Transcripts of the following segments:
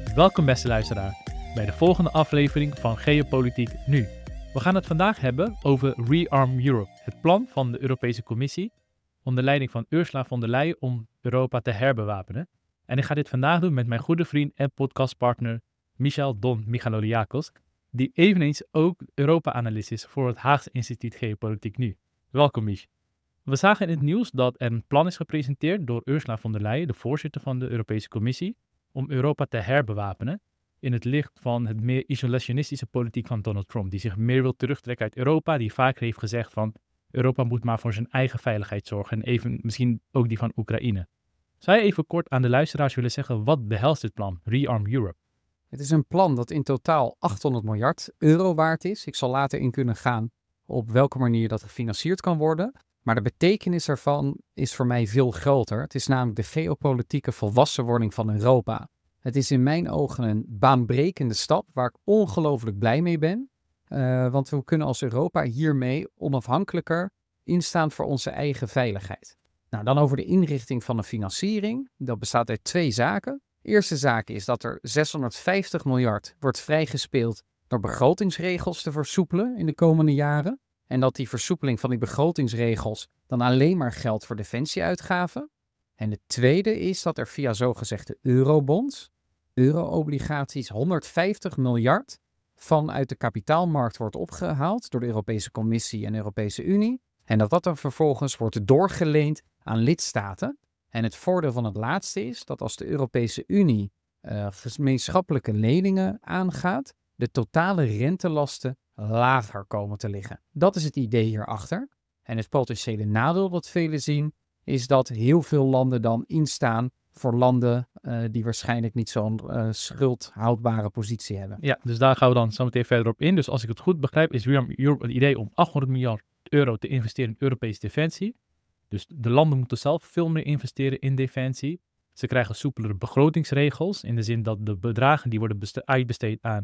Welkom beste luisteraar bij de volgende aflevering van Geopolitiek Nu. We gaan het vandaag hebben over Rearm Europe, het plan van de Europese Commissie onder leiding van Ursula von der Leyen om Europa te herbewapenen. En ik ga dit vandaag doen met mijn goede vriend en podcastpartner Michel Don Michaloliakos, die eveneens ook Europa-analyst is voor het Haagse Instituut Geopolitiek Nu. Welkom Mich. We zagen in het nieuws dat er een plan is gepresenteerd door Ursula von der Leyen, de voorzitter van de Europese Commissie, om Europa te herbewapenen in het licht van het meer isolationistische politiek van Donald Trump, die zich meer wil terugtrekken uit Europa, die vaker heeft gezegd van Europa moet maar voor zijn eigen veiligheid zorgen en even misschien ook die van Oekraïne. Zou je even kort aan de luisteraars willen zeggen wat behelst dit plan, Rearm Europe? Het is een plan dat in totaal 800 miljard euro waard is. Ik zal later in kunnen gaan op welke manier dat gefinancierd kan worden. Maar de betekenis ervan is voor mij veel groter. Het is namelijk de geopolitieke volwassenwording van Europa. Het is in mijn ogen een baanbrekende stap waar ik ongelooflijk blij mee ben. Want we kunnen als Europa hiermee onafhankelijker instaan voor onze eigen veiligheid. Nou, dan over de inrichting van de financiering. Dat bestaat uit twee zaken. De eerste zaak is dat er 650 miljard wordt vrijgespeeld door begrotingsregels te versoepelen in de komende jaren. En dat die versoepeling van die begrotingsregels dan alleen maar geldt voor defensieuitgaven. En de tweede is dat er via zogezegde eurobonds, euro-obligaties, 150 miljard vanuit de kapitaalmarkt wordt opgehaald door de Europese Commissie en de Europese Unie. En dat dan vervolgens wordt doorgeleend aan lidstaten. En het voordeel van het laatste is dat als de Europese Unie gemeenschappelijke leningen aangaat, de totale rentelasten lager komen te liggen. Dat is het idee hierachter. En het potentiële nadeel dat velen zien, is dat heel veel landen dan instaan voor landen die waarschijnlijk niet zo'n schuldhoudbare positie hebben. Ja, dus daar gaan we dan zo meteen verder op in. Dus als ik het goed begrijp, is Rearm Europe het idee om 800 miljard euro te investeren in Europese defensie. Dus de landen moeten zelf veel meer investeren in defensie. Ze krijgen soepelere begrotingsregels, in de zin dat de bedragen die worden uitbesteed aan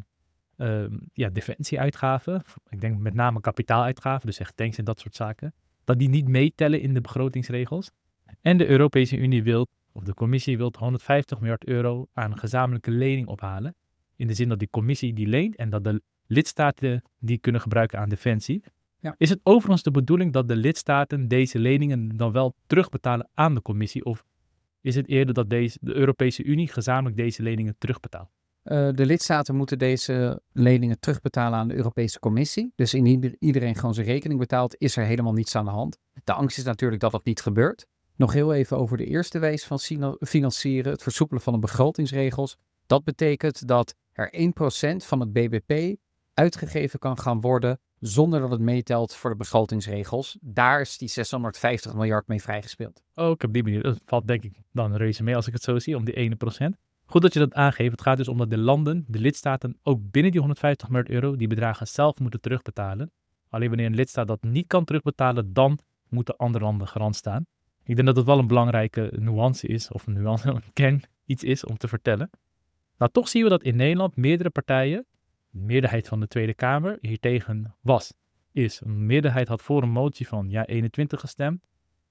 defensieuitgaven, ik denk met name kapitaaluitgaven, dus echt tanks en dat soort zaken, dat die niet meetellen in de begrotingsregels. En de Europese Unie wil, of de Commissie wil 150 miljard euro aan gezamenlijke lening ophalen. In de zin dat die Commissie die leent en dat de lidstaten die kunnen gebruiken aan defensie. Ja. Is het overigens de bedoeling dat de lidstaten deze leningen dan wel terugbetalen aan de Commissie? Of is het eerder dat de Europese Unie gezamenlijk deze leningen terugbetaalt? De lidstaten moeten deze leningen terugbetalen aan de Europese Commissie. Dus indien iedereen gewoon zijn rekening betaalt, is er helemaal niets aan de hand. De angst is natuurlijk dat dat niet gebeurt. Nog heel even over de eerste wijze van financieren, het versoepelen van de begrotingsregels. Dat betekent dat er 1% van het BBP uitgegeven kan gaan worden zonder dat het meetelt voor de begrotingsregels. Daar is die 650 miljard mee vrijgespeeld. Oh, ik heb die manier. Dat valt denk ik dan reuze mee als ik het zo zie, om die 1%. Goed dat je dat aangeeft. Het gaat dus om dat de landen, de lidstaten, ook binnen die 150 miljard euro die bedragen zelf moeten terugbetalen. Alleen wanneer een lidstaat dat niet kan terugbetalen, dan moeten andere landen garant staan. Ik denk dat het wel een belangrijke nuance is, of een kern iets is om te vertellen. Nou, toch zien we dat in Nederland meerdere partijen, de meerderheid van de Tweede Kamer, hiertegen is. Een meerderheid had voor een motie van 21 gestemd,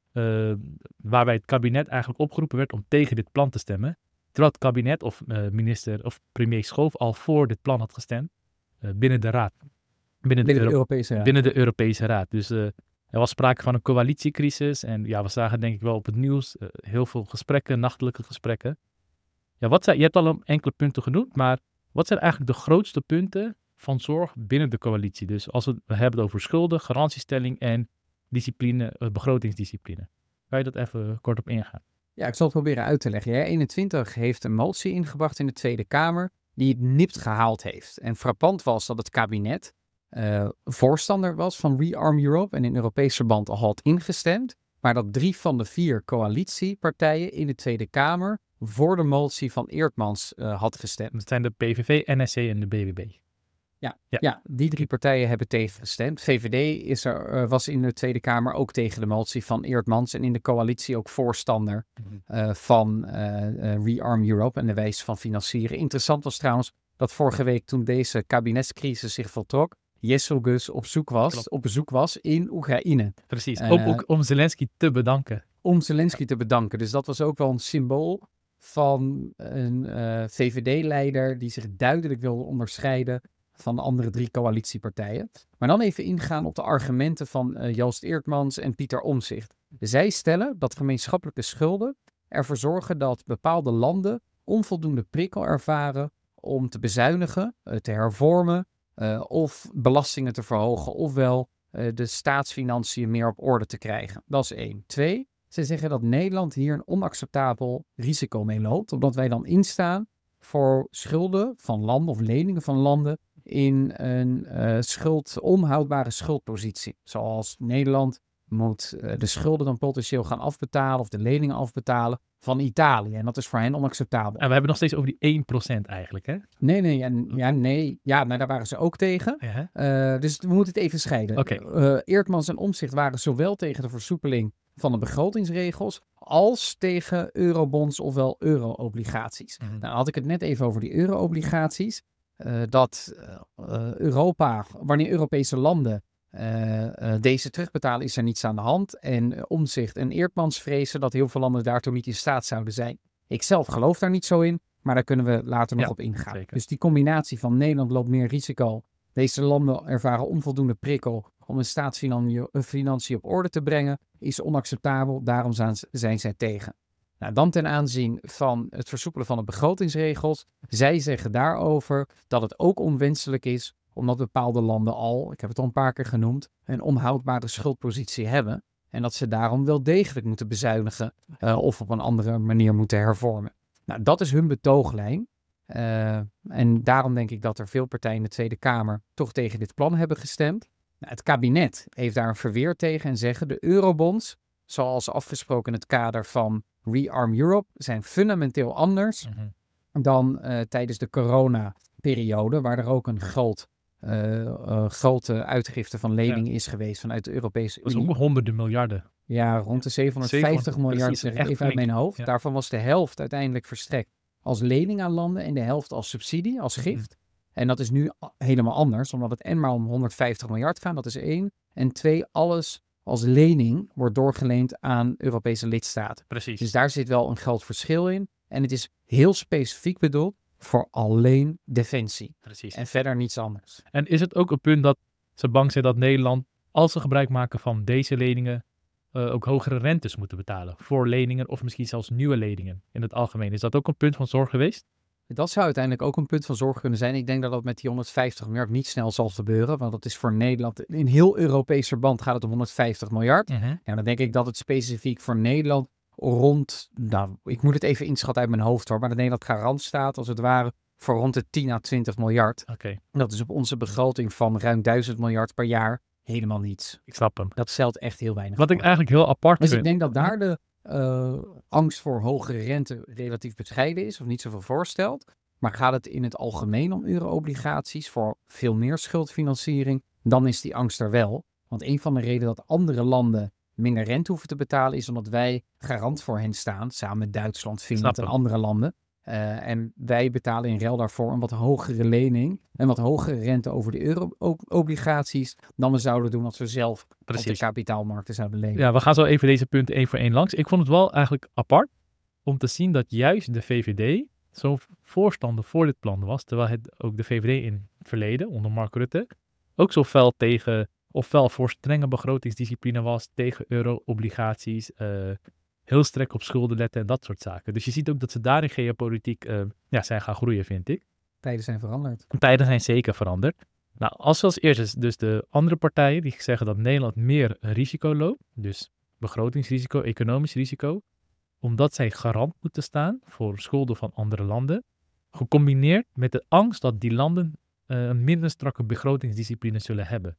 waarbij het kabinet eigenlijk opgeroepen werd om tegen dit plan te stemmen. Terwijl het kabinet of minister of premier Schoof al voor dit plan had gestemd binnen de Raad. Binnen de Europese Raad. Dus er was sprake van een coalitiecrisis. En ja, we zagen denk ik wel op het nieuws heel veel gesprekken, nachtelijke gesprekken. Ja, je hebt al enkele punten genoemd, maar wat zijn eigenlijk de grootste punten van zorg binnen de coalitie? Dus als we hebben het over schulden, garantiestelling en discipline, begrotingsdiscipline. Kan je dat even kort op ingaan? Ja, ik zal het proberen uit te leggen. 21 heeft een motie ingebracht in de Tweede Kamer die het nipt gehaald heeft. En frappant was dat het kabinet voorstander was van Rearm Europe en in Europees verband al had ingestemd. Maar dat 3 van de 4 coalitiepartijen in de Tweede Kamer voor de motie van Eertmans had gestemd. Dat zijn de PVV, NSC en de BBB. Ja, die 3 partijen hebben tegengestemd. VVD was in de Tweede Kamer ook tegen de motie van Eertmans en in de coalitie ook voorstander van Rearm Europe en de wijze van financieren. Interessant was trouwens dat vorige week toen deze kabinetscrisis zich voltrok, Jesselgus op bezoek was in Oekraïne. Precies, ook om Zelensky te bedanken. Dus dat was ook wel een symbool van een VVD-leider die zich duidelijk wil onderscheiden van de andere 3 coalitiepartijen. Maar dan even ingaan op de argumenten van Joost Eerdmans en Pieter Omtzigt. Zij stellen dat gemeenschappelijke schulden ervoor zorgen dat bepaalde landen onvoldoende prikkel ervaren om te bezuinigen, te hervormen of belastingen te verhogen, ofwel de staatsfinanciën meer op orde te krijgen. Dat is 1. 2, ze zeggen dat Nederland hier een onacceptabel risico mee loopt, omdat wij dan instaan voor schulden van landen of leningen van landen in een onhoudbare schuldpositie. Zoals Nederland moet de schulden dan potentieel gaan afbetalen of de leningen afbetalen van Italië. En dat is voor hen onacceptabel. En we hebben nog steeds over die 1% eigenlijk, hè? Nee. Ja, maar daar waren ze ook tegen. Ja. Dus we moeten het even scheiden. Oké. Eerdmans en Omtzigt waren zowel tegen de versoepeling van de begrotingsregels als tegen eurobonds ofwel euro-obligaties. Mhm. Nou had ik het net even over die euro-obligaties. Wanneer Europese landen deze terugbetalen, is er niets aan de hand. En Omtzigt en Eerdmans vrezen dat heel veel landen daartoe niet in staat zouden zijn. Ik zelf geloof daar niet zo in, maar daar kunnen we later nog op ingaan. Zeker. Dus die combinatie van Nederland loopt meer risico. Deze landen ervaren onvoldoende prikkel om een staatsfinanciën op orde te brengen, is onacceptabel. Daarom zijn zij tegen. Nou, dan ten aanzien van het versoepelen van de begrotingsregels. Zij zeggen daarover dat het ook onwenselijk is, omdat bepaalde landen al, ik heb het al een paar keer genoemd, een onhoudbare schuldpositie hebben. En dat ze daarom wel degelijk moeten bezuinigen of op een andere manier moeten hervormen. Nou, dat is hun betooglijn. En daarom denk ik dat er veel partijen in de Tweede Kamer toch tegen dit plan hebben gestemd. Nou, het kabinet heeft daar een verweer tegen en zeggen de eurobonds, zoals afgesproken in het kader van Rearm Europe, zijn fundamenteel anders dan tijdens de coronaperiode, waar er ook een grote uitgifte van leningen is geweest vanuit de Europese Dat is Unie. ook honderden miljarden. Ja, rond de 750 miljard, precies, zeg ik echt even uit flink. mijn hoofd. Ja. Daarvan was de helft uiteindelijk verstrekt als lening aan landen en de helft als subsidie, als gift. En dat is nu helemaal anders, omdat het en maar om 150 miljard gaat, dat is 1. En 2, alles als lening wordt doorgeleend aan Europese lidstaten. Precies. Dus daar zit wel een geldverschil in. En het is heel specifiek bedoeld voor alleen defensie. Precies. En verder niets anders. En is het ook een punt dat ze bang zijn dat Nederland, als ze gebruik maken van deze leningen, ook hogere rentes moeten betalen voor leningen of misschien zelfs nieuwe leningen in het algemeen? Is dat ook een punt van zorg geweest? Dat zou uiteindelijk ook een punt van zorg kunnen zijn. Ik denk dat dat met die 150 miljard niet snel zal gebeuren. Want dat is voor Nederland, in heel Europees verband gaat het om 150 miljard. Ja, dan denk ik dat het specifiek voor Nederland ik moet het even inschatten uit mijn hoofd hoor. Maar dat Nederland garant staat als het ware voor rond de 10 à 20 miljard. Oké. Dat is op onze begroting van ruim 1000 miljard per jaar helemaal niets. Ik snap hem. Dat stelt echt heel weinig Wat voor. ik eigenlijk heel apart Dus vind. ik denk dat daar de angst voor hogere rente relatief bescheiden is of niet zoveel voorstelt. Maar gaat het in het algemeen om euro-obligaties voor veel meer schuldfinanciering, dan is die angst er wel. Want een van de redenen dat andere landen minder rente hoeven te betalen is omdat wij garant voor hen staan, samen met Duitsland, Finland en andere landen. En wij betalen in ruil daarvoor een wat hogere lening en wat hogere rente over de euro-obligaties dan we zouden doen als we zelf op de kapitaalmarkten zouden lenen. Ja, we gaan zo even deze punten één voor één langs. Ik vond het wel eigenlijk apart om te zien dat juist de VVD zo'n voorstander voor dit plan was, terwijl het ook de VVD in het verleden, onder Mark Rutte, ook zo fel tegen, ofwel voor strenge begrotingsdiscipline was, tegen euro-obligaties, heel strak op schulden letten en dat soort zaken. Dus je ziet ook dat ze daar in geopolitiek zijn gaan groeien, vind ik. Tijden zijn veranderd. Tijden zijn zeker veranderd. Nou, als eerst dus de andere partijen die zeggen dat Nederland meer risico loopt, dus begrotingsrisico, economisch risico, omdat zij garant moeten staan voor schulden van andere landen, gecombineerd met de angst dat die landen een minder strakke begrotingsdiscipline zullen hebben.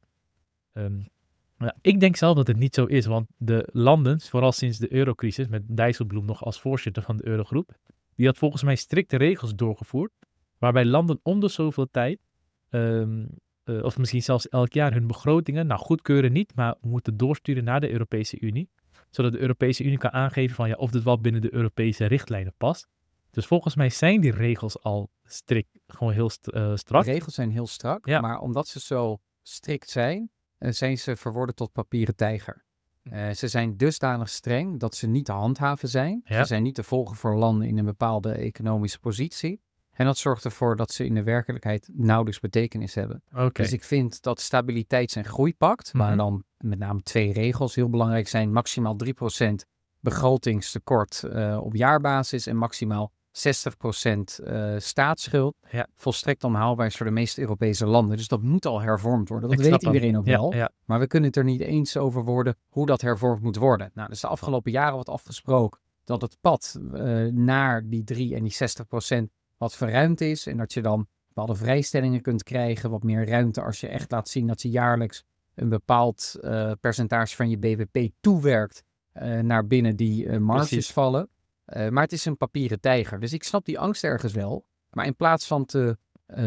Ik denk zelf dat het niet zo is, want de landen, vooral sinds de eurocrisis, met Dijsselbloem nog als voorzitter van de Eurogroep, die had volgens mij strikte regels doorgevoerd, waarbij landen om de zoveel tijd, of misschien zelfs elk jaar, hun begrotingen, goedkeuren niet, maar moeten doorsturen naar de Europese Unie, zodat de Europese Unie kan aangeven van of dit wel binnen de Europese richtlijnen past. Dus volgens mij zijn die regels al strikt, gewoon heel strak. De regels zijn heel strak, Ja. maar omdat ze zo strikt zijn, zijn ze verworden tot papieren tijger. Ze zijn dusdanig streng dat ze niet te handhaven zijn. Ja. Ze zijn niet te volgen voor landen in een bepaalde economische positie. En dat zorgt ervoor dat ze in de werkelijkheid nauwelijks betekenis hebben. Oké. Dus ik vind dat stabiliteits- en groeipact, waar Mhm. dan met name 2 regels heel belangrijk zijn. Maximaal 3% begrotingstekort op jaarbasis en maximaal 60% staatsschuld. Ja. Volstrekt onhaalbaar is voor de meeste Europese landen. Dus dat moet al hervormd worden. Dat Ik weet snap hem. iedereen ook Ja, wel. ja. Maar we kunnen het er niet eens over worden hoe dat hervormd moet worden. Nou, dus de afgelopen jaren wordt afgesproken dat het pad naar die 3 en die 60% wat verruimd is. En dat je dan bepaalde vrijstellingen kunt krijgen. Wat meer ruimte als je echt laat zien dat je jaarlijks een bepaald percentage van je BBP toewerkt naar binnen die marges Precies. vallen. Maar het is een papieren tijger. Dus ik snap die angst ergens wel. Maar in plaats van te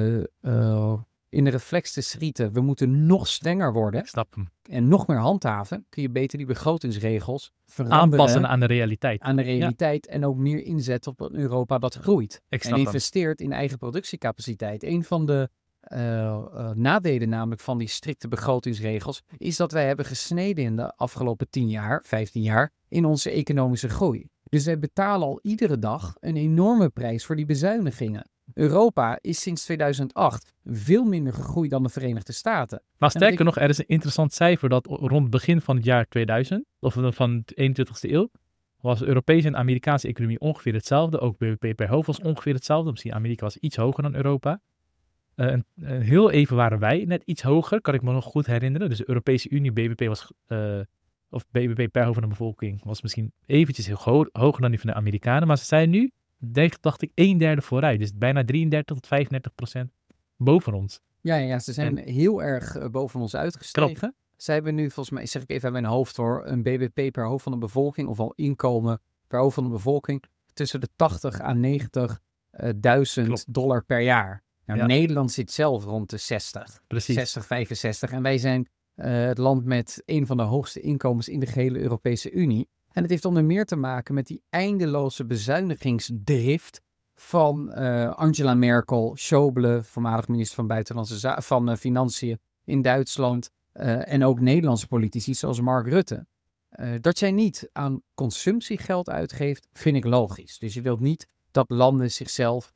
in de reflex te schieten, we moeten nog strenger worden Ik snap hem. en nog meer handhaven, kun je beter die begrotingsregels veranderen Aanpassen aan de realiteit. aan de realiteit en ook meer inzetten op een Europa dat groeit. Ik En snap hem. investeert in eigen productiecapaciteit. Een van de nadelen namelijk van die strikte begrotingsregels is dat wij hebben gesneden in de afgelopen 10 jaar, 15 jaar in onze economische groei. Dus wij betalen al iedere dag een enorme prijs voor die bezuinigingen. Europa is sinds 2008 veel minder gegroeid dan de Verenigde Staten. Maar sterker ik- nog, er is een interessant cijfer dat rond het begin van het jaar 2000, of van de 21ste eeuw, was de Europese en Amerikaanse economie ongeveer hetzelfde. Ook BBP per hoofd was ongeveer hetzelfde. Misschien Amerika was iets hoger dan Europa. Heel even waren wij net iets hoger, kan ik me nog goed herinneren. Dus de Europese Unie BBP was, of BBP per hoofd van de bevolking was misschien eventjes heel hoger dan die van de Amerikanen. Maar ze zijn nu, dacht ik, 1/3 vooruit. Dus bijna 33 tot 35% boven ons. Ja, ze zijn heel erg boven ons uitgestegen. Zij hebben nu, volgens mij, zeg ik even uit mijn hoofd hoor, een BBP per hoofd van de bevolking, of al inkomen per hoofd van de bevolking, tussen de 80 à 90.000 Klopt. dollar per jaar. Nou, Ja. Nederland zit zelf rond de 60, Precies. 60, 65. En wij zijn het land met een van de hoogste inkomens in de gehele Europese Unie. En het heeft onder meer te maken met die eindeloze bezuinigingsdrift van Angela Merkel, Schäuble, voormalig minister van Buitenlandse Financiën in Duitsland, en ook Nederlandse politici zoals Mark Rutte. Dat jij niet aan consumptiegeld uitgeeft, vind ik logisch. Dus je wilt niet dat landen zichzelf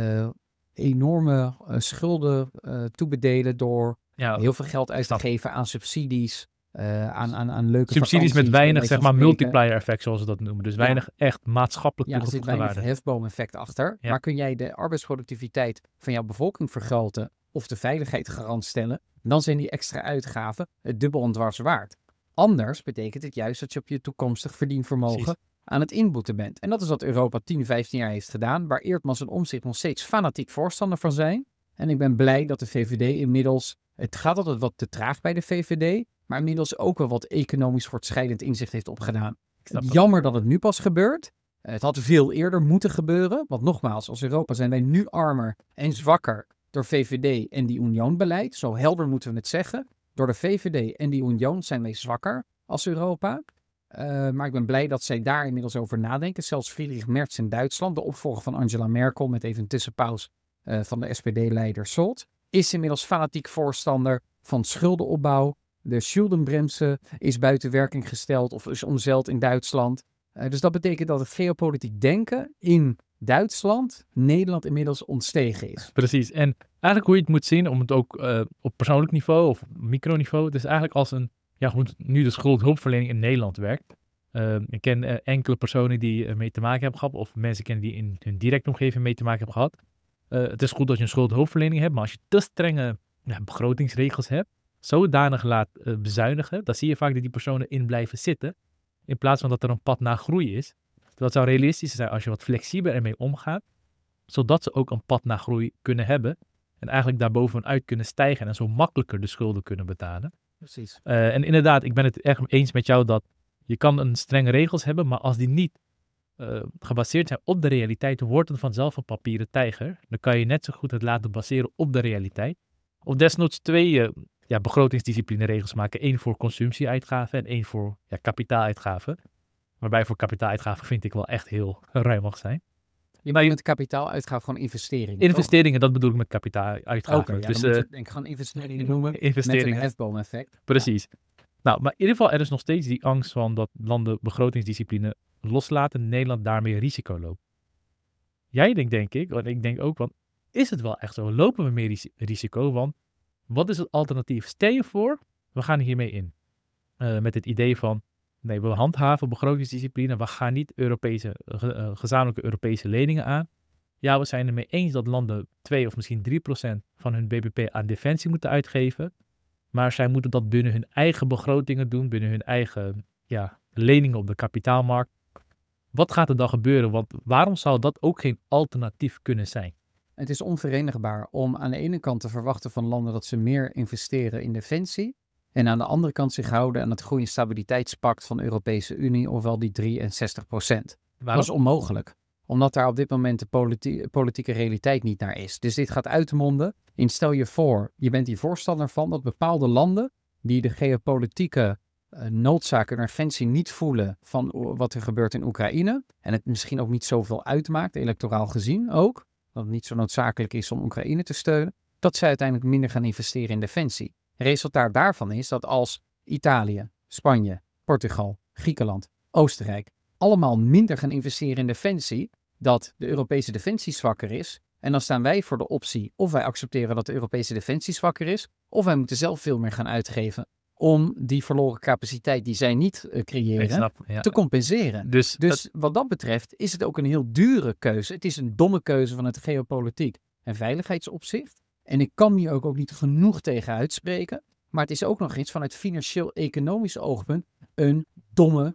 enorme schulden toebedelen door Ja, heel veel geld uit te snap. geven aan subsidies, aan leuke subsidies met vakanties, weinig, bij zeg wijze maar, van spreken. multiplier effect, zoals ze dat noemen. Dus weinig echt maatschappelijk Ja, er zit toegevoegde weinig waarde. hefboom-effect achter. Ja. Maar kun jij de arbeidsproductiviteit van jouw bevolking vergroten of de veiligheid garant stellen, dan zijn die extra uitgaven het dubbel en dwars waard. Anders betekent het juist dat je op je toekomstig verdienvermogen Precies. aan het inboeten bent. En dat is wat Europa 10, 15 jaar heeft gedaan, waar Eertmans en Omtzigt nog steeds fanatiek voorstander van zijn. En ik ben blij dat de VVD inmiddels, het gaat altijd wat te traag bij de VVD, maar inmiddels ook wel wat economisch voortschrijdend inzicht heeft opgedaan. Ik snap het. Jammer dat het nu pas gebeurt. Het had veel eerder moeten gebeuren. Want nogmaals, als Europa zijn wij nu armer en zwakker door VVD en die Union-beleid. Zo helder moeten we het zeggen. Door de VVD en die Union zijn wij zwakker als Europa. Maar ik ben blij dat zij daar inmiddels over nadenken. Zelfs Friedrich Merz in Duitsland, de opvolger van Angela Merkel, met even een tussenpauze van de SPD-leider Scholz, is inmiddels fanatiek voorstander van schuldenopbouw. De Schuldenbremse is buiten werking gesteld of is omzeild in Duitsland. Dus dat betekent dat het geopolitiek denken in Duitsland, Nederland inmiddels ontstegen is. Precies. En eigenlijk hoe je het moet zien, om het ook op persoonlijk niveau of microniveau, het is eigenlijk als een, ja, hoe nu de schuldhulpverlening in Nederland werkt. Ik ken enkele personen die mee te maken hebben gehad, of mensen kennen die in hun directe omgeving mee te maken hebben gehad. Het is goed dat je een schuldhulpverlening hebt, maar als je te strenge begrotingsregels hebt, zodanig laat bezuinigen, dan zie je vaak dat die personen in blijven zitten, in plaats van dat er een pad naar groei is. Dat zou realistisch zijn als je wat flexibeler ermee omgaat, zodat ze ook een pad naar groei kunnen hebben en eigenlijk daarbovenuit kunnen stijgen en zo makkelijker de schulden kunnen betalen. Precies. En inderdaad, ik ben het erg eens met jou dat je kan een strenge regels hebben, maar als die niet gebaseerd zijn op de realiteit, dan wordt het vanzelf een papieren tijger. Dan kan je net zo goed het laten baseren op de realiteit. Of desnoods 2 begrotingsdisciplineregels maken. 1 voor consumptieuitgaven en 1 voor kapitaaluitgaven. Waarbij voor kapitaaluitgaven vind ik wel echt heel ruim mag zijn. Je moet met kapitaaluitgaven gewoon investeringen. Investeringen, dat bedoel ik met kapitaaluitgaven. Oké, ja, dus dan moet je denk ik gewoon investeringen noemen. Met investeringen. een hefboom-effect. Precies. Nou, maar in ieder geval, er is nog steeds die angst van dat landen begrotingsdiscipline loslaten, Nederland daarmee risico loopt. Jij denkt, denk ik, en ik denk ook, want is het wel echt zo? Lopen we meer risico? Want wat is het alternatief? Stel je voor, we gaan hiermee in. Met het idee van, nee, we handhaven begrotingsdiscipline, we gaan niet gezamenlijke Europese leningen aan. Ja, we zijn ermee eens dat landen 2 of misschien 3% van hun BBP aan defensie moeten uitgeven. Maar zij moeten dat binnen hun eigen begrotingen doen, binnen hun eigen leningen op de kapitaalmarkt. Wat gaat er dan gebeuren? Want waarom zou dat ook geen alternatief kunnen zijn? Het is onverenigbaar om aan de ene kant te verwachten van landen dat ze meer investeren in defensie. En aan de andere kant zich houden aan het groei- en stabiliteitspact van de Europese Unie, ofwel die 63%. Dat is onmogelijk. Omdat daar op dit moment de politieke realiteit niet naar is. Dus dit gaat uitmonden in, stel je voor, je bent hier voorstander van dat bepaalde landen die de geopolitieke noodzaak en urgentie niet voelen van wat er gebeurt in Oekraïne. En het misschien ook niet zoveel uitmaakt, electoraal gezien ook. Dat het niet zo noodzakelijk is om Oekraïne te steunen. Dat zij uiteindelijk minder gaan investeren in defensie. Resultaat daarvan is dat als Italië, Spanje, Portugal, Griekenland, Oostenrijk allemaal minder gaan investeren in defensie, dat de Europese defensie zwakker is. En dan staan wij voor de optie of wij accepteren dat de Europese defensie zwakker is, of wij moeten zelf veel meer gaan uitgeven om die verloren capaciteit die zij niet creëren, te compenseren. Dus wat dat betreft is het ook een heel dure keuze. Het is een domme keuze van het geopolitiek en veiligheidsopzicht. En ik kan hier ook niet genoeg tegen uitspreken. Maar het is ook nog eens vanuit financieel-economisch oogpunt een domme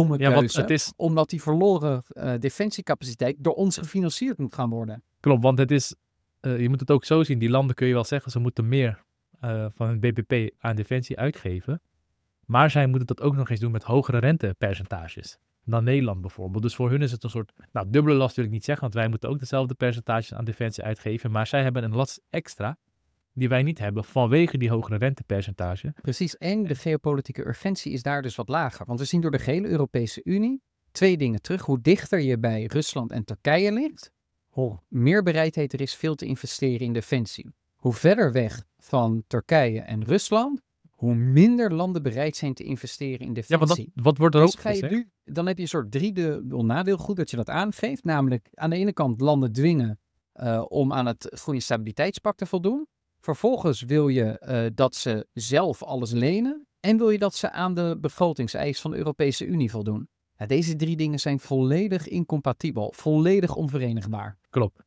keuze. Omdat die verloren defensiecapaciteit door ons gefinancierd moet gaan worden. Klopt, want het is, je moet het ook zo zien. Die landen kun je wel zeggen, ze moeten meer van hun BBP aan defensie uitgeven. Maar zij moeten dat ook nog eens doen met hogere rentepercentages dan Nederland bijvoorbeeld. Dus voor hun is het een soort, dubbele last wil ik niet zeggen, want wij moeten ook dezelfde percentages aan defensie uitgeven. Maar zij hebben een last extra die wij niet hebben vanwege die hogere rentepercentage. Precies, en de geopolitieke urgentie is daar dus wat lager. Want we zien door de gehele Europese Unie 2 dingen terug. Hoe dichter je bij Rusland en Turkije ligt, hoe meer bereidheid er is veel te investeren in defensie. Hoe verder weg van Turkije en Rusland, hoe minder landen bereid zijn te investeren in defensie. Ja, maar wat wordt er dus ook gezegd? Dan heb je een soort driedubbel nadeel. Goed dat je dat aangeeft. Namelijk aan de ene kant landen dwingen om aan het groei- en stabiliteitspact te voldoen. Vervolgens wil je dat ze zelf alles lenen. En wil je dat ze aan de begrotingseis van de Europese Unie voldoen. Ja, deze 3 dingen zijn volledig incompatibel. Volledig onverenigbaar. Klopt.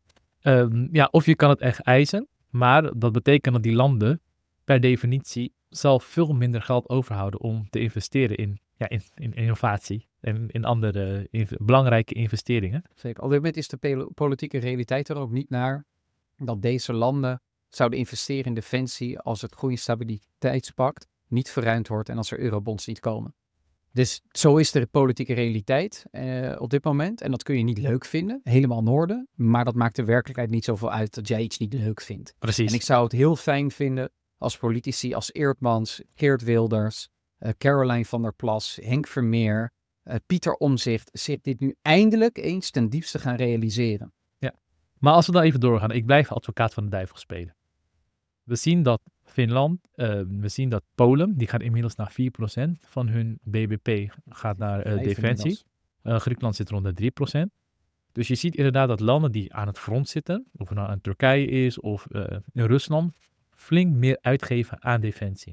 Of je kan het echt eisen. Maar dat betekent dat die landen per definitie zelf veel minder geld overhouden om te investeren in innovatie en in andere belangrijke investeringen. Zeker. Op dit moment is de politieke realiteit er ook niet naar dat deze landen zouden investeren in defensie als het groei- en stabiliteitspact niet verruimd wordt en als er eurobonds niet komen. Dus zo is de politieke realiteit op dit moment. En dat kun je niet leuk vinden, helemaal Noorden. Maar dat maakt de werkelijkheid niet zoveel uit dat jij iets niet leuk vindt. Precies. En ik zou het heel fijn vinden als politici als Eertmans, Geert Wilders, Caroline van der Plas, Henk Vermeer, Pieter Omtzigt zich dit nu eindelijk eens ten diepste gaan realiseren. Ja, maar als we dan even doorgaan, ik blijf advocaat van de duivel spelen. We zien dat Finland, we zien dat Polen, die gaat inmiddels naar 4% van hun BBP gaat naar defensie. Griekenland zit rond de 3%. Dus je ziet inderdaad dat landen die aan het front zitten, of het nou in Turkije is of in Rusland, flink meer uitgeven aan defensie.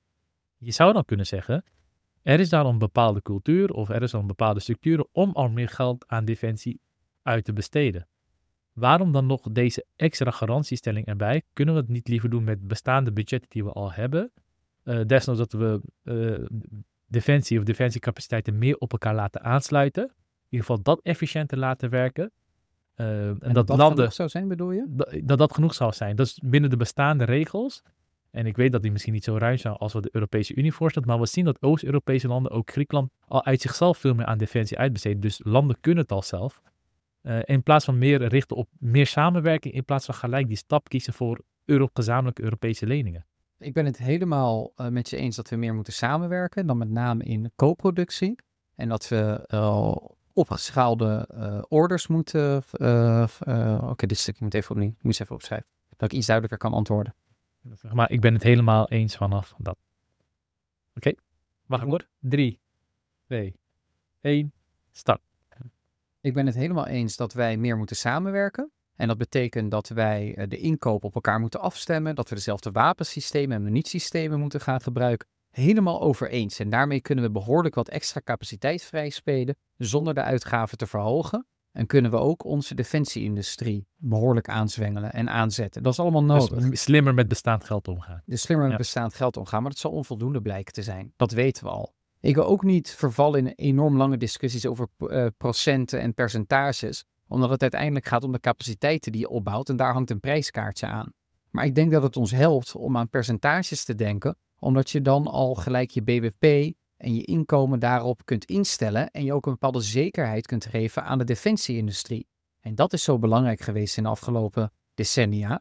Je zou dan kunnen zeggen, er is daar een bepaalde cultuur of er is dan een bepaalde structuur om al meer geld aan defensie uit te besteden. Waarom dan nog deze extra garantiestelling erbij? Kunnen we het niet liever doen met bestaande budgetten die we al hebben? Desnoods dat we defensie of defensiecapaciteiten meer op elkaar laten aansluiten. In ieder geval dat efficiënter laten werken. En dat landen, genoeg zou zijn, bedoel je? Dat genoeg zou zijn. Dat is binnen de bestaande regels. En ik weet dat die misschien niet zo ruim zijn als wat de Europese Unie voorstelt. Maar we zien dat Oost-Europese landen, ook Griekenland, al uit zichzelf veel meer aan defensie uitbesteden. Dus landen kunnen het al zelf. In plaats van meer richten op meer samenwerking, in plaats van gelijk die stap kiezen voor gezamenlijke Europese leningen. Ik ben het helemaal met je eens dat we meer moeten samenwerken, dan met name in co-productie. En dat we opgeschaalde orders moeten... dit stukje moet even opnieuw. Ik moet even opschrijven. Dat ik iets duidelijker kan antwoorden. Maar ik ben het helemaal eens vanaf dat. Oké. Mag ik hoor? 3, 2, 1, start. Ik ben het helemaal eens dat wij meer moeten samenwerken. En dat betekent dat wij de inkoop op elkaar moeten afstemmen. Dat we dezelfde wapensystemen en munitiesystemen moeten gaan gebruiken. Helemaal over eens. En daarmee kunnen we behoorlijk wat extra capaciteit vrijspelen zonder de uitgaven te verhogen. En kunnen we ook onze defensieindustrie behoorlijk aanzwengelen en aanzetten. Dat is allemaal nodig. Dus slimmer met bestaand geld omgaan. Dus slimmer met bestaand geld omgaan, maar dat zal onvoldoende blijken te zijn. Dat weten we al. Ik wil ook niet vervallen in enorm lange discussies over procenten en percentages, omdat het uiteindelijk gaat om de capaciteiten die je opbouwt en daar hangt een prijskaartje aan. Maar ik denk dat het ons helpt om aan percentages te denken, omdat je dan al gelijk je BBP en je inkomen daarop kunt instellen en je ook een bepaalde zekerheid kunt geven aan de defensieindustrie. En dat is zo belangrijk geweest in de afgelopen decennia.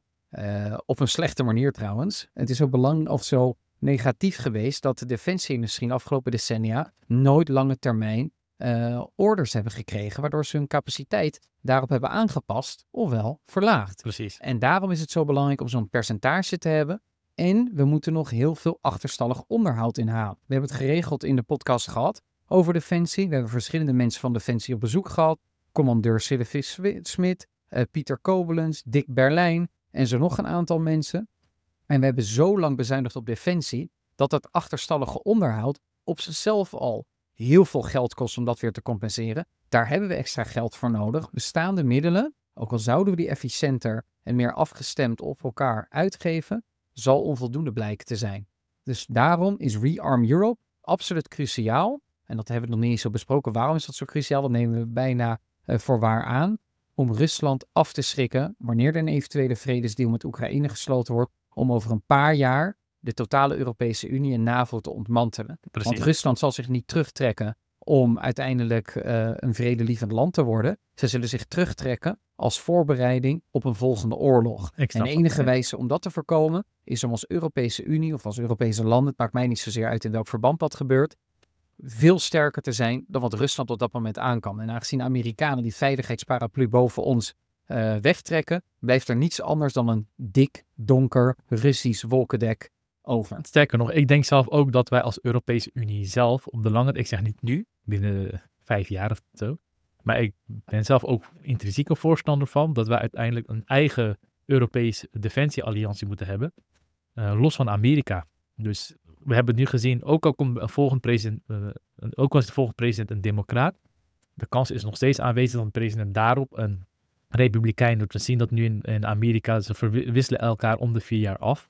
Op een slechte manier trouwens. Het is zo negatief geweest dat de defensieindustrie in de afgelopen decennia nooit lange termijn orders hebben gekregen, waardoor ze hun capaciteit daarop hebben aangepast, ofwel verlaagd. Precies. En daarom is het zo belangrijk om zo'n percentage te hebben. En we moeten nog heel veel achterstallig onderhoud inhalen. We hebben het geregeld in de podcast gehad over Defensie. We hebben verschillende mensen van Defensie op bezoek gehad. Commandeur Sylvis Smit, Pieter Kobelens, Dick Berlijn en zo nog een aantal mensen. En we hebben zo lang bezuinigd op Defensie dat het achterstallige onderhoud op zichzelf al heel veel geld kost om dat weer te compenseren. Daar hebben we extra geld voor nodig. Bestaande middelen, ook al zouden we die efficiënter en meer afgestemd op elkaar uitgeven, zal onvoldoende blijken te zijn. Dus daarom is Rearm Europe absoluut cruciaal. En dat hebben we nog niet eens zo besproken. Waarom is dat zo cruciaal? Dat nemen we bijna voor waar aan. Om Rusland af te schrikken wanneer er een eventuele vredesdeal met Oekraïne gesloten wordt. Om over een paar jaar de totale Europese Unie en NAVO te ontmantelen. Precies. Want Rusland zal zich niet terugtrekken om uiteindelijk een vredelievend land te worden. Ze zullen zich terugtrekken als voorbereiding op een volgende oorlog. En de enige wijze om dat te voorkomen is om als Europese Unie of als Europese landen, het maakt mij niet zozeer uit in welk verband dat gebeurt, veel sterker te zijn dan wat Rusland op dat moment aan kan. En aangezien de Amerikanen die veiligheidsparaplu boven ons wegtrekken, blijft er niets anders dan een dik, donker Russisch wolkendek over. Sterker nog, ik denk zelf ook dat wij als Europese Unie zelf op de lange, ik zeg niet nu, binnen 5 jaar of zo, maar ik ben zelf ook intrinsiek een voorstander van dat wij uiteindelijk een eigen Europese defensiealliantie moeten hebben, los van Amerika. Dus we hebben het nu gezien, ook al komt een volgende president, ook was de volgende president een democraat, de kans is nog steeds aanwezig dat een president daarop een republikein doet. We zien dat nu in Amerika, ze verwisselen elkaar om de 4 jaar af.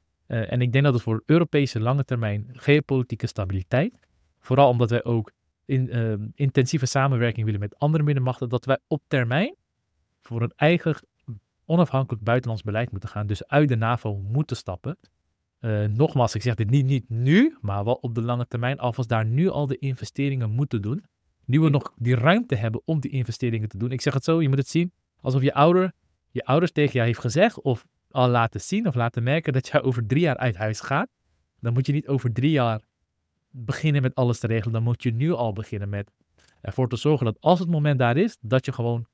En ik denk dat het voor Europese lange termijn geopolitieke stabiliteit, vooral omdat wij ook intensieve samenwerking willen met andere middenmachten, dat wij op termijn voor een eigen onafhankelijk buitenlands beleid moeten gaan, dus uit de NAVO moeten stappen. Nogmaals, ik zeg dit niet nu, maar wel op de lange termijn, alvast daar nu al de investeringen moeten doen. Nu we nog die ruimte hebben om die investeringen te doen. Ik zeg het zo, je moet het zien alsof je ouders tegen jou heeft gezegd of al laten zien of laten merken dat jij over 3 jaar uit huis gaat. Dan moet je niet over 3 jaar beginnen met alles te regelen. Dan moet je nu al beginnen met ervoor te zorgen dat als het moment daar is, dat je gewoon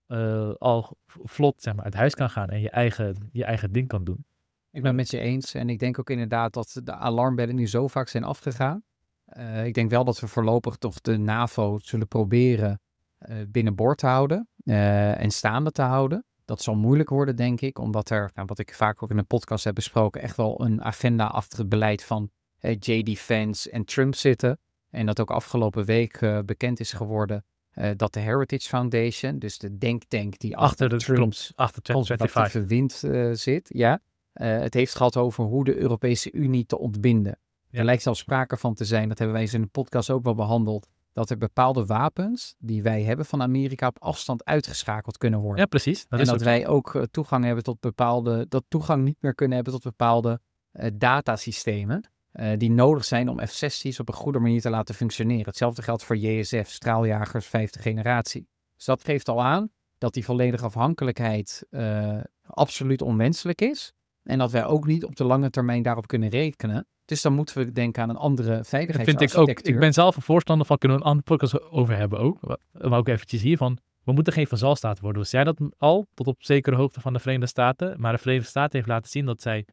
al vlot zeg maar, uit huis kan gaan en je eigen ding kan doen. Ik ben het met je eens en ik denk ook inderdaad dat de alarmbellen nu zo vaak zijn afgegaan. Ik denk wel dat we voorlopig toch de NAVO zullen proberen binnenboord te houden en staande te houden. Dat zal moeilijk worden, denk ik, omdat er, wat ik vaak ook in een podcast heb besproken, echt wel een agenda achter het beleid van J.D. Vance en Trump zitten. En dat ook afgelopen week bekend is geworden dat de Heritage Foundation, dus de denktank die achter de Trumps conservatieve wind zit, het heeft gehad over hoe de Europese Unie te ontbinden. Ja. Er lijkt zelfs sprake van te zijn, dat hebben wij eens in de podcast ook wel behandeld, dat er bepaalde wapens die wij hebben van Amerika op afstand uitgeschakeld kunnen worden. Ja, precies. Dat wij ook toegang hebben tot toegang niet meer kunnen hebben tot bepaalde datasystemen die nodig zijn om F-16's op een goede manier te laten functioneren. Hetzelfde geldt voor JSF, straaljagers 5e generatie. Dus dat geeft al aan dat die volledige afhankelijkheid absoluut onwenselijk is. En dat wij ook niet op de lange termijn daarop kunnen rekenen. Dus dan moeten we denken aan een andere veiligheidsarchitectuur. Vind ik ook. Ik ben zelf een voorstander van, kunnen we een andere podcast over hebben ook. Maar ook eventjes hiervan. We moeten geen vazalstaat worden. We zijn dat al tot op zekere hoogte van de Verenigde Staten. Maar de Verenigde Staten heeft laten zien dat zij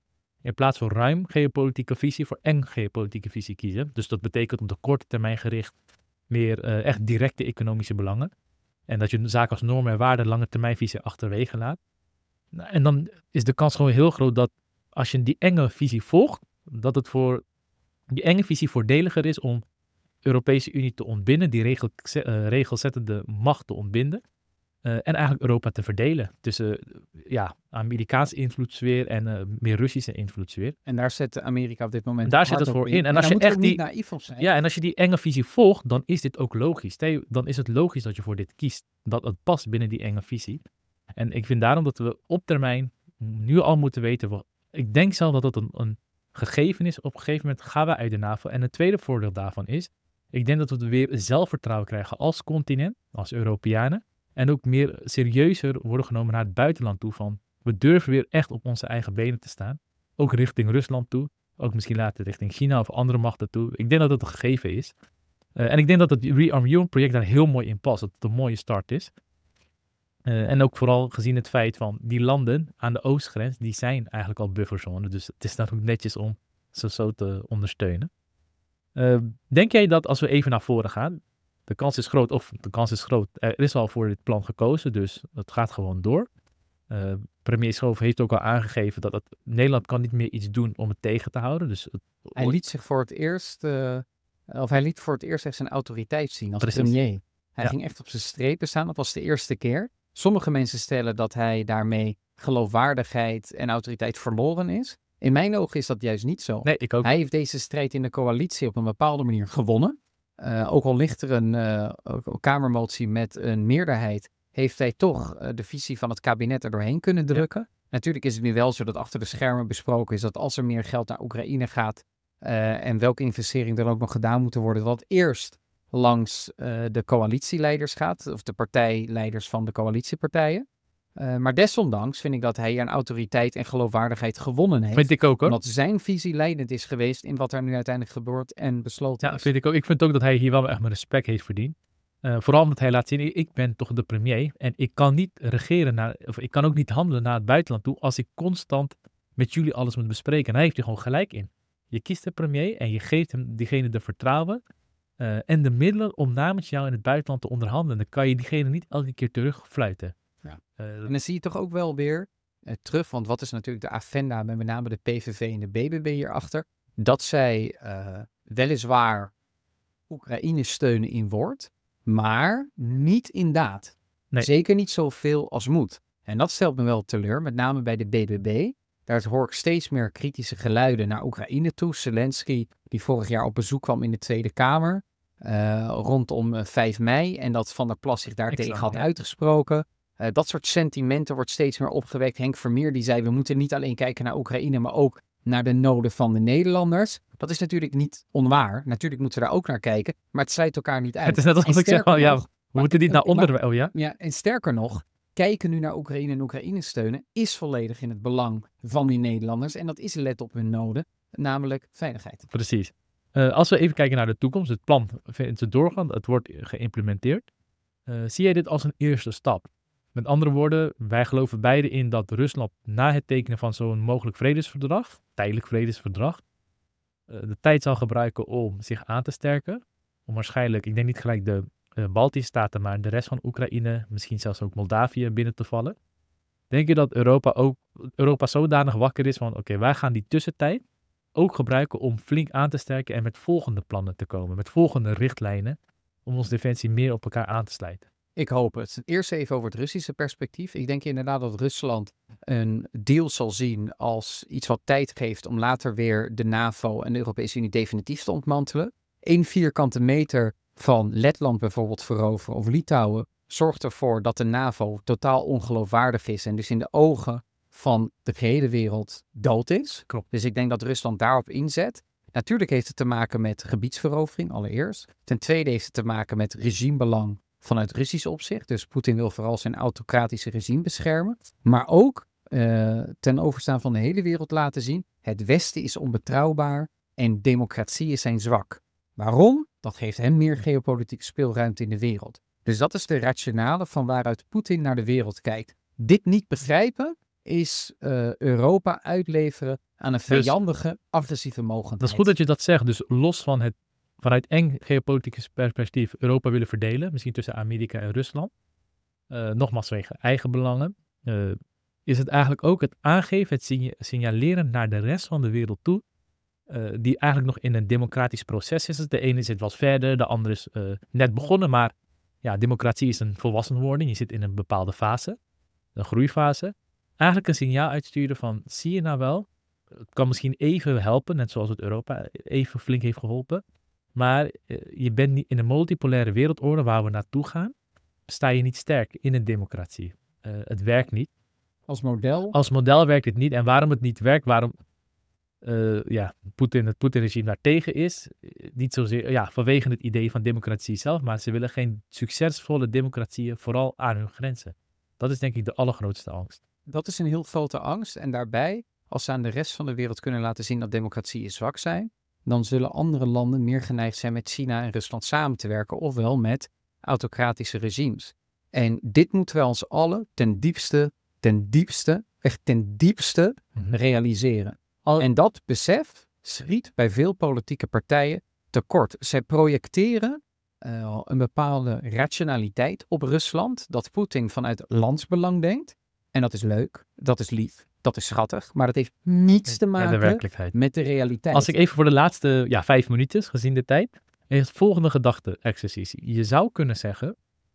in plaats van ruim geopolitieke visie voor eng geopolitieke visie kiezen. Dus dat betekent op de korte termijn gericht meer echt directe economische belangen. En dat je zaken als normen en waarden lange termijn visie achterwege laat. Nou, en dan is de kans gewoon heel groot dat als je die enge visie volgt, dat het voor die enge visie voordeliger is om Europese Unie te ontbinden, die regelzettende macht te ontbinden. En eigenlijk Europa te verdelen tussen Amerikaanse invloedssfeer en meer Russische invloedssfeer. En daar zet Amerika op dit moment Daar zit het hard op voor in. En daar als je moeten we echt ook niet naïef op zijn. Ja, en als je die enge visie volgt, dan is dit ook logisch. Dan is het logisch dat je voor dit kiest. Dat het past binnen die enge visie. En ik vind daarom dat we op termijn nu al moeten weten. Ik denk zelf dat dat een gegeven is. Op een gegeven moment gaan we uit de NAVO. En het tweede voordeel daarvan is, ik denk dat we weer zelfvertrouwen krijgen als continent, als Europeanen. En ook meer serieuzer worden genomen naar het buitenland toe. Van, we durven weer echt op onze eigen benen te staan. Ook richting Rusland toe. Ook misschien later richting China of andere machten toe. Ik denk dat het een gegeven is. En ik denk dat het Rearm Europe project daar heel mooi in past. Dat het een mooie start is. En ook vooral gezien het feit van die landen aan de oostgrens, die zijn eigenlijk al bufferzone. Dus het is dan ook netjes om ze zo te ondersteunen. Denk jij dat als we even naar voren gaan, de kans is groot, er is al voor dit plan gekozen, dus het gaat gewoon door. Premier Schoof heeft ook al aangegeven dat Nederland kan niet meer iets doen om het tegen te houden. Dus Hij liet voor het eerst echt zijn autoriteit zien als Precies. premier. Hij ging echt op zijn strepen staan, dat was de eerste keer. Sommige mensen stellen dat hij daarmee geloofwaardigheid en autoriteit verloren is. In mijn ogen is dat juist niet zo. Nee, ik ook. Hij heeft deze strijd in de coalitie op een bepaalde manier gewonnen. Ook al ligt er een kamermotie met een meerderheid, heeft hij toch de visie van het kabinet er doorheen kunnen drukken. Ja. Natuurlijk is het nu wel zo dat achter de schermen besproken is dat als er meer geld naar Oekraïne gaat en welke investeringen er ook nog gedaan moeten worden, dat eerst langs de coalitieleiders gaat, of de partijleiders van de coalitiepartijen. Maar desondanks vind ik dat hij aan autoriteit en geloofwaardigheid gewonnen heeft. Vind ik ook, hoor. Omdat zijn visie leidend is geweest in wat er nu uiteindelijk gebeurt en besloten is. Ja, vind ik ook. Ik vind ook dat hij hier wel echt mijn respect heeft verdiend. Vooral omdat hij laat zien, ik ben toch de premier en ik kan niet regeren of ik kan ook niet handelen naar het buitenland toe als ik constant met jullie alles moet bespreken. En hij heeft er gewoon gelijk in. Je kiest de premier en je geeft hem diegene de vertrouwen en de middelen om namens jou in het buitenland te onderhandelen. Dan kan je diegene niet elke keer terugfluiten. Ja. En dan zie je toch ook wel weer terug, want wat is natuurlijk de agenda met name de PVV en de BBB hierachter, dat zij weliswaar Oekraïne steunen in woord, maar niet in daad. Nee. Zeker niet zoveel als moet. En dat stelt me wel teleur, met name bij de BBB. Daar hoor ik steeds meer kritische geluiden naar Oekraïne toe. Zelensky, die vorig jaar op bezoek kwam in de Tweede Kamer, rondom 5 mei. En dat Van der Plas zich daartegen had uitgesproken. Dat soort sentimenten wordt steeds meer opgewekt. Henk Vermeer die zei, we moeten niet alleen kijken naar Oekraïne, maar ook naar de noden van de Nederlanders. Dat is natuurlijk niet onwaar. Natuurlijk moeten we daar ook naar kijken, maar het sluit elkaar niet uit. Het is net als ik zeg, we moeten niet naar onder... Ja, en sterker nog, kijken nu naar Oekraïne en Oekraïne steunen is volledig in het belang van die Nederlanders. En dat is let op hun noden, namelijk veiligheid. Precies. Als we even kijken naar de toekomst, het plan vindt het doorgaan, het wordt geïmplementeerd. Zie jij dit als een eerste stap? Met andere woorden, wij geloven beide in dat Rusland na het tekenen van zo'n mogelijk vredesverdrag, tijdelijk vredesverdrag, de tijd zal gebruiken om zich aan te sterken. Om waarschijnlijk, ik denk niet gelijk de Baltische staten, maar de rest van Oekraïne, misschien zelfs ook Moldavië binnen te vallen. Denk je dat Europa zodanig wakker is van oké, wij gaan die tussentijd ook gebruiken om flink aan te sterken en met volgende plannen te komen, met volgende richtlijnen, om onze defensie meer op elkaar aan te sluiten? Ik hoop het. Eerst even over het Russische perspectief. Ik denk inderdaad dat Rusland een deal zal zien als iets wat tijd geeft om later weer de NAVO en de Europese Unie definitief te ontmantelen. 1 vierkante meter van Letland bijvoorbeeld veroveren of Litouwen zorgt ervoor dat de NAVO totaal ongeloofwaardig is en dus in de ogen van de gehele wereld dood is. Klopt. Dus ik denk dat Rusland daarop inzet. Natuurlijk heeft het te maken met gebiedsverovering allereerst. Ten tweede heeft het te maken met regimebelang vanuit Russisch opzicht. Dus Poetin wil vooral zijn autocratische regime beschermen. Maar ook ten overstaan van de hele wereld laten zien, het Westen is onbetrouwbaar en democratie is zijn zwak. Waarom? Dat geeft hem meer geopolitieke speelruimte in de wereld. Dus dat is de rationale van waaruit Poetin naar de wereld kijkt. Dit niet begrijpen is Europa uitleveren aan een vijandige, agressieve mogendheid. Dat is goed dat je dat zegt. Dus los van vanuit eng geopolitisch perspectief Europa willen verdelen, misschien tussen Amerika en Rusland, nogmaals vanwege eigen belangen, is het eigenlijk ook het aangeven, het signaleren naar de rest van de wereld toe, die eigenlijk nog in een democratisch proces is. De ene zit wat verder, de andere is net begonnen, maar ja, democratie is een volwassenwording. Je zit in een bepaalde fase, een groeifase. Eigenlijk een signaal uitsturen van, zie je nou wel, het kan misschien even helpen, net zoals het Europa even flink heeft geholpen, maar je bent niet in een multipolaire wereldorde waar we naartoe gaan, sta je niet sterk in een democratie. Het werkt niet. Als model? Als model werkt het niet. En waarom het niet werkt, waarom het Poetin-regime daar tegen is, niet zozeer vanwege het idee van democratie zelf, maar ze willen geen succesvolle democratieën, vooral aan hun grenzen. Dat is denk ik de allergrootste angst. Dat is een heel grote angst. En daarbij, als ze aan de rest van de wereld kunnen laten zien dat democratieën zwak zijn, dan zullen andere landen meer geneigd zijn met China en Rusland samen te werken, ofwel met autocratische regimes. En dit moeten wij ons allen ten diepste realiseren. En dat besef schiet bij veel politieke partijen tekort. Zij projecteren een bepaalde rationaliteit op Rusland, dat Poetin vanuit landsbelang denkt. En dat is leuk, dat is lief, dat is schattig, maar dat heeft niets te maken met de realiteit. Als ik even voor de laatste 5 minuten, gezien de tijd, het volgende gedachte-exercitie. Je zou kunnen zeggen,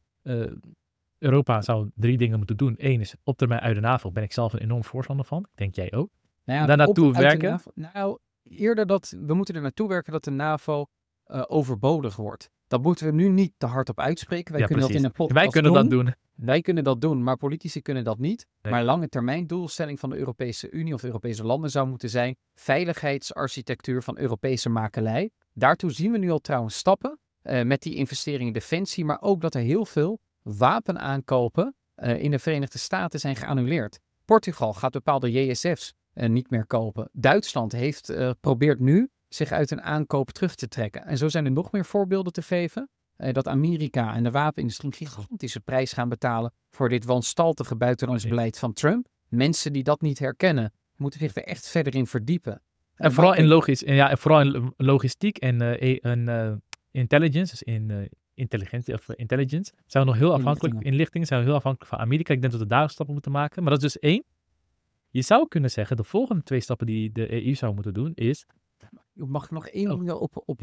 Europa zou 3 dingen moeten doen. 1 is op termijn uit de NAVO. Ben ik zelf een enorm voorstander van. Denk jij ook. Daar naartoe werken? Eerder we moeten er naartoe werken dat de NAVO overbodig wordt. Dat moeten we nu niet te hard op uitspreken. Wij kunnen dat in een podcast Wij kunnen dat doen. Wij kunnen dat doen, maar politici kunnen dat niet. Nee. Maar lange termijn doelstelling van de Europese Unie of de Europese landen zou moeten zijn veiligheidsarchitectuur van Europese makelij. Daartoe zien we nu al trouwens stappen met die investering in defensie, maar ook dat er heel veel wapenaankopen in de Verenigde Staten zijn geannuleerd. Portugal gaat bepaalde JSF's niet meer kopen. Duitsland probeert nu zich uit een aankoop terug te trekken. En zo zijn er nog meer voorbeelden te geven. Dat Amerika en de wapenindustrie een gigantische prijs gaan betalen voor dit wanstaltige buitenlands beleid van Trump. Mensen die dat niet herkennen, moeten zich er echt verder in verdiepen. En vooral in logistiek en intelligence, dus in intelligence, zijn we nog heel afhankelijk, inlichtingen zijn we heel afhankelijk van Amerika. Ik denk dat we daar stappen moeten maken. Maar dat is dus 1. Je zou kunnen zeggen, de volgende 2 stappen die de EU zou moeten doen is... Mag ik nog 1 ding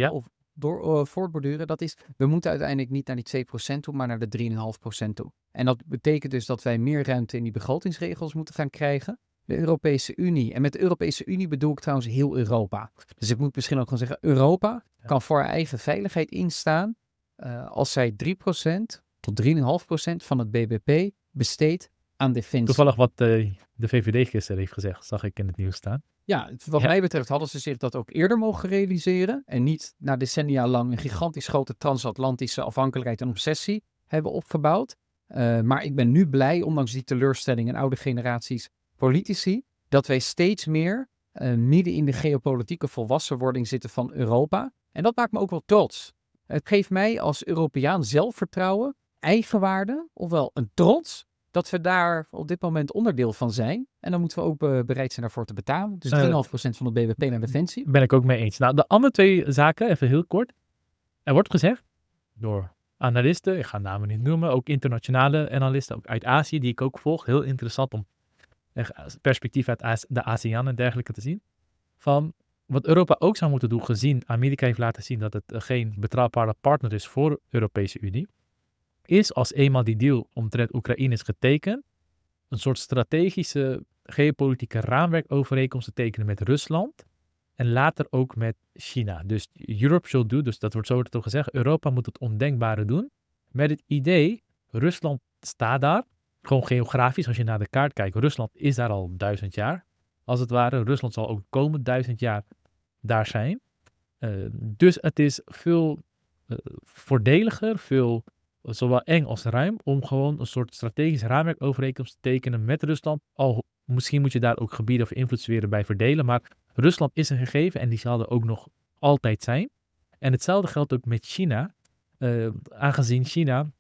op voortborduren? Dat is, we moeten uiteindelijk niet naar die 2% toe, maar naar de 3,5% toe. En dat betekent dus dat wij meer ruimte in die begrotingsregels moeten gaan krijgen. De Europese Unie. En met de Europese Unie bedoel ik trouwens heel Europa. Dus ik moet misschien ook gewoon zeggen, Europa kan voor haar eigen veiligheid instaan als zij 3% tot 3,5% van het BBP besteedt aan defensie. Toevallig wat de VVD gisteren heeft gezegd, zag ik in het nieuws staan. Ja, wat mij betreft hadden ze zich dat ook eerder mogen realiseren en niet na decennia lang een gigantisch grote transatlantische afhankelijkheid en obsessie hebben opgebouwd. Maar ik ben nu blij, ondanks die teleurstelling en oude generaties politici, dat wij steeds meer midden in de geopolitieke volwassenwording zitten van Europa. En dat maakt me ook wel trots. Het geeft mij als Europeaan zelfvertrouwen, eigenwaarde, ofwel een trots, dat we daar op dit moment onderdeel van zijn. En dan moeten we ook bereid zijn daarvoor te betalen. Dus 3,5% van het BBP naar defensie. Ben ik ook mee eens. Nou, de andere 2 zaken, even heel kort. Er wordt gezegd door analisten, ik ga namen niet noemen, ook internationale analisten, ook uit Azië, die ik ook volg. Heel interessant om perspectief uit de ASEAN en dergelijke te zien. Van wat Europa ook zou moeten doen, gezien Amerika heeft laten zien dat het geen betrouwbare partner is voor de Europese Unie, is als eenmaal die deal omtrent Oekraïne is getekend, een soort strategische geopolitieke raamwerkovereenkomst te tekenen met Rusland en later ook met China. Dus Europe should do, dus dat wordt zo toch gezegd, Europa moet het ondenkbare doen met het idee, Rusland staat daar, gewoon geografisch, als je naar de kaart kijkt, Rusland is daar al 1000 jaar, als het ware. Rusland zal ook de komende 1000 jaar daar zijn. Dus het is veel voordeliger, veel zowel eng als ruim, om gewoon een soort strategisch raamwerkovereenkomst te tekenen met Rusland. Al misschien moet je daar ook gebieden of invloedssferen bij verdelen, maar Rusland is een gegeven en die zal er ook nog altijd zijn. En hetzelfde geldt ook met China, aangezien China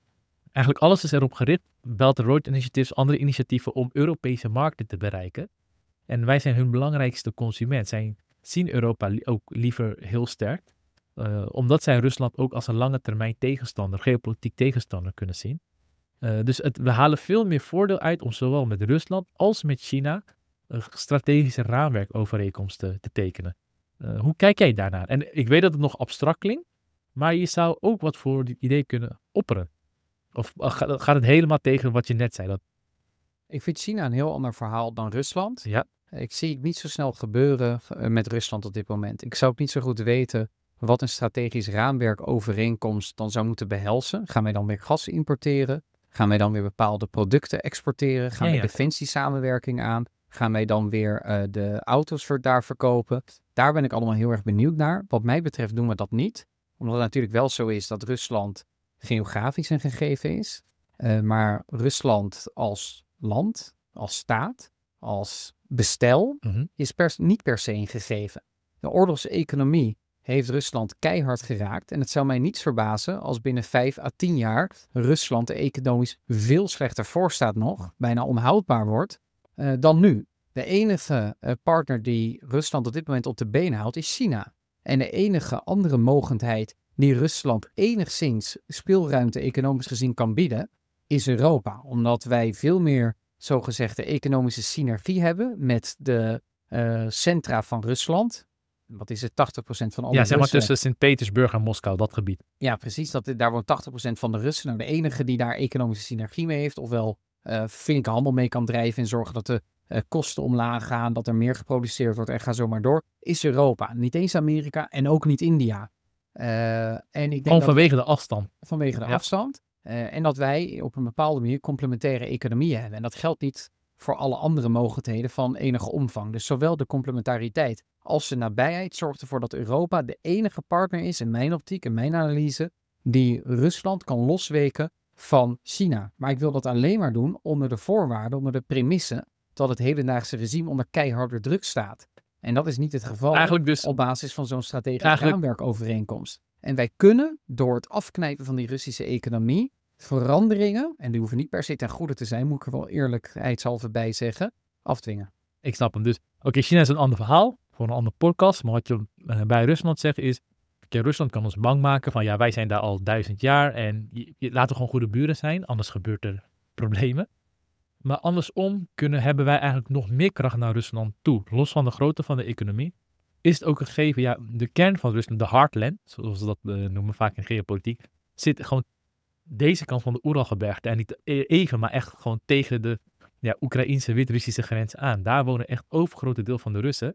Eigenlijk alles is erop gericht, Belt and Road Initiatives, andere initiatieven om Europese markten te bereiken. En wij zijn hun belangrijkste consument. Zij zien Europa ook liever heel sterk. Omdat zij Rusland ook als een lange termijn tegenstander, geopolitiek tegenstander kunnen zien. Dus we halen veel meer voordeel uit om zowel met Rusland als met China strategische raamwerkovereenkomsten te tekenen. Hoe kijk jij daarnaar? En ik weet dat het nog abstract klinkt, maar je zou ook wat voor dit idee kunnen opperen. Of gaat het helemaal tegen wat je net zei? Ik vind China een heel ander verhaal dan Rusland. Ja. Ik zie het niet zo snel gebeuren met Rusland op dit moment. Ik zou ook niet zo goed weten wat een strategisch raamwerkovereenkomst dan zou moeten behelzen. Gaan wij dan weer gas importeren? Gaan wij dan weer bepaalde producten exporteren? Gaan wij defensiesamenwerking aan? Gaan wij dan weer de auto's daar verkopen? Daar ben ik allemaal heel erg benieuwd naar. Wat mij betreft doen we dat niet. Omdat het natuurlijk wel zo is dat Rusland geografisch een gegeven is. Maar Rusland als land, als staat, als bestel is niet per se een gegeven. De oorlogseconomie heeft Rusland keihard geraakt. En het zou mij niets verbazen als binnen 5 à 10 jaar Rusland er economisch veel slechter voor staat nog, bijna onhoudbaar wordt, dan nu. De enige partner die Rusland op dit moment op de been houdt is China. En de enige andere mogendheid die Rusland enigszins speelruimte economisch gezien kan bieden, is Europa. Omdat wij veel meer zogezegde economische synergie hebben met de centra van Rusland. Wat is het? 80% van alle Russen. Ja, zeg maar tussen Sint-Petersburg en Moskou, dat gebied. Ja, precies. Daar woont 80% van de Russen. Nou, de enige die daar economische synergie mee heeft, ofwel flinke handel mee kan drijven en zorgen dat de kosten omlaag gaan, dat er meer geproduceerd wordt en ga zo maar door, is Europa. Niet eens Amerika en ook niet India. En ik denk vanwege de afstand. Vanwege de afstand. En dat wij op een bepaalde manier complementaire economieën hebben. En dat geldt niet voor alle andere mogelijkheden van enige omvang. Dus zowel de complementariteit als de nabijheid zorgt ervoor dat Europa de enige partner is, in mijn optiek, in mijn analyse, die Rusland kan losweken van China. Maar ik wil dat alleen maar doen onder de voorwaarden, onder de premisse dat het hedendaagse regime onder keiharde druk staat. En dat is niet het geval op basis van zo'n strategisch raamwerkovereenkomst. En wij kunnen door het afknijpen van die Russische economie veranderingen, en die hoeven niet per se ten goede te zijn, moet ik er wel eerlijkheidshalve bij zeggen, afdwingen. Ik snap hem. Dus China is een ander verhaal, voor een andere podcast. Maar wat je bij Rusland zegt is, Rusland kan ons bang maken van wij zijn daar al 1000 jaar en laten we gewoon goede buren zijn, anders gebeurt er problemen. Maar andersom hebben wij eigenlijk nog meer kracht naar Rusland toe. Los van de grootte van de economie is het ook een gegeven, de kern van Rusland, de heartland, zoals we dat noemen vaak in geopolitiek, zit gewoon deze kant van de Oeralgebergte en niet even, maar echt gewoon tegen de Oekraïnse, Wit-Russische grens aan. Daar wonen echt overgrote deel van de Russen.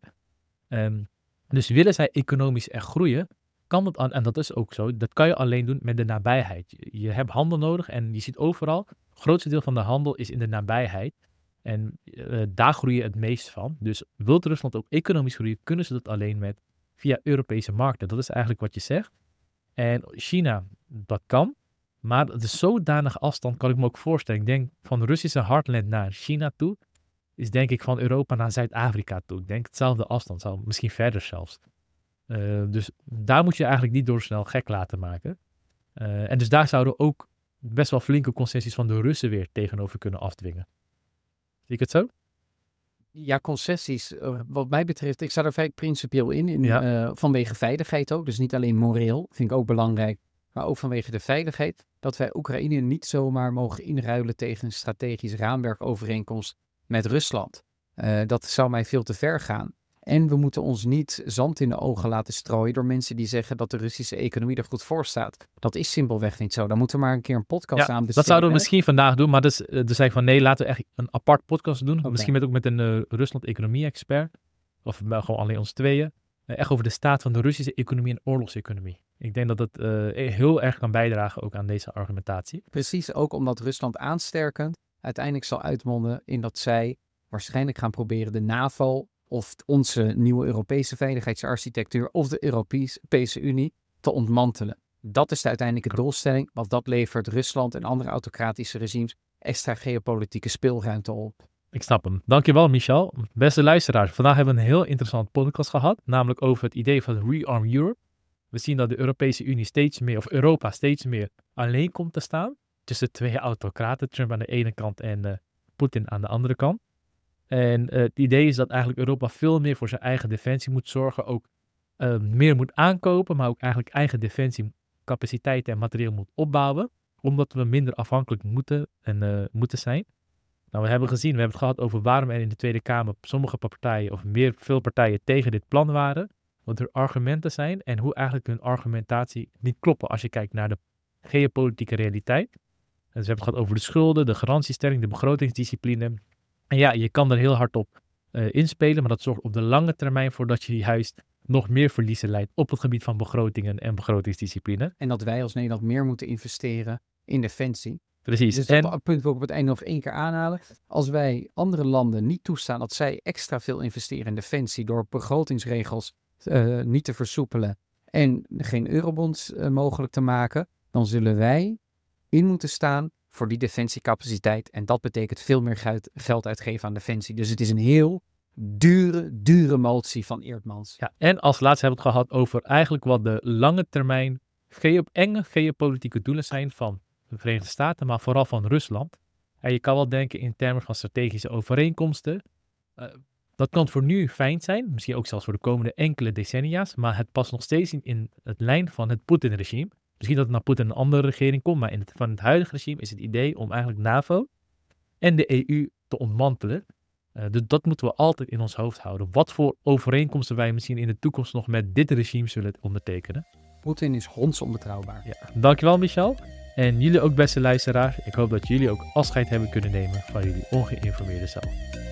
Dus willen zij economisch echt groeien, kan dat, en dat is ook zo, dat kan je alleen doen met de nabijheid. Je hebt handel nodig en je ziet overal, het grootste deel van de handel is in de nabijheid. En daar groei je het meest van. Dus wil Rusland ook economisch groeien, kunnen ze dat alleen via Europese markten. Dat is eigenlijk wat je zegt. En China, dat kan. Maar de zodanige afstand kan ik me ook voorstellen. Ik denk van de Russische heartland naar China toe, is denk ik van Europa naar Zuid-Afrika toe. Ik denk hetzelfde afstand, misschien verder zelfs. Dus daar moet je eigenlijk niet door snel gek laten maken. En dus daar zouden ook best wel flinke concessies van de Russen weer tegenover kunnen afdwingen. Zie ik het zo? Ja, concessies. Wat mij betreft, ik sta er vrij principieel in vanwege veiligheid ook. Dus niet alleen moreel, vind ik ook belangrijk, maar ook vanwege de veiligheid. Dat wij Oekraïne niet zomaar mogen inruilen tegen een strategisch raamwerkovereenkomst met Rusland. Dat zou mij veel te ver gaan. En we moeten ons niet zand in de ogen laten strooien door mensen die zeggen dat de Russische economie er goed voor staat. Dat is simpelweg niet zo. Dan moeten we maar een keer een podcast aan besteden. Dat zouden we misschien vandaag doen, maar dus zei ik van nee, laten we echt een apart podcast doen. Okay. Misschien ook met een Rusland-economie-expert. Of gewoon alleen ons tweeën. Echt over de staat van de Russische economie en oorlogseconomie. Ik denk dat dat heel erg kan bijdragen ook aan deze argumentatie. Precies, ook omdat Rusland aansterkend uiteindelijk zal uitmonden in dat zij waarschijnlijk gaan proberen de NAVO of onze nieuwe Europese veiligheidsarchitectuur of de Europese Unie te ontmantelen. Dat is de uiteindelijke doelstelling, want dat levert Rusland en andere autocratische regimes extra geopolitieke speelruimte op. Ik snap hem. Dankjewel, Michel. Beste luisteraars, vandaag hebben we een heel interessant podcast gehad, namelijk over het idee van Rearm Europe. We zien dat de Europese Unie steeds meer, of Europa steeds meer alleen komt te staan. tussen twee autocraten, Trump aan de ene kant en Poetin aan de andere kant. En het idee is dat eigenlijk Europa veel meer voor zijn eigen defensie moet zorgen, ook meer moet aankopen, maar ook eigenlijk eigen defensiecapaciteiten en materieel moet opbouwen, omdat we minder afhankelijk moeten zijn. Nou, we hebben het gehad over waarom er in de Tweede Kamer sommige partijen of veel partijen tegen dit plan waren, wat hun argumenten zijn en hoe eigenlijk hun argumentatie niet kloppen als je kijkt naar de geopolitieke realiteit. En dus we hebben het gehad over de schulden, de garantiestelling, de begrotingsdiscipline. En ja, je kan er heel hard op inspelen, maar dat zorgt op de lange termijn voor dat je juist nog meer verliezen leidt op het gebied van begrotingen en begrotingsdiscipline. En dat wij als Nederland meer moeten investeren in defensie. Precies. Dus dat punt wil ik op het einde nog één keer aanhalen. Als wij andere landen niet toestaan dat zij extra veel investeren in defensie door begrotingsregels niet te versoepelen en geen eurobonds mogelijk te maken, dan zullen wij in moeten staan voor die defensiecapaciteit. En dat betekent veel meer geld uitgeven aan defensie. Dus het is een heel dure motie van Eerdmans. Ja, en als laatste hebben we het gehad over eigenlijk wat de lange termijn enge geopolitieke doelen zijn van de Verenigde Staten, maar vooral van Rusland. En je kan wel denken in termen van strategische overeenkomsten. Dat kan voor nu fijn zijn, misschien ook zelfs voor de komende enkele decennia's, maar het past nog steeds in het lijn van het Poetin-regime. Misschien dat het naar Poetin een andere regering komt, maar van het huidige regime is het idee om eigenlijk NAVO en de EU te ontmantelen. Dus dat moeten we altijd in ons hoofd houden. Wat voor overeenkomsten wij misschien in de toekomst nog met dit regime zullen ondertekenen. Poetin is hondsonbetrouwbaar. Ja, dankjewel Michel. En jullie ook beste luisteraars. Ik hoop dat jullie ook afscheid hebben kunnen nemen van jullie ongeïnformeerde zelf.